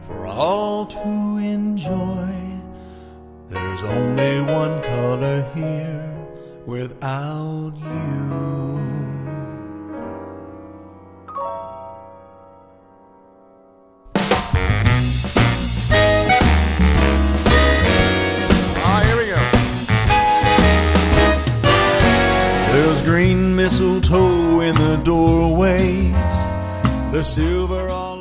for all to enjoy. There's only one color here without you. There's green mistletoe in the doorways, there's silver all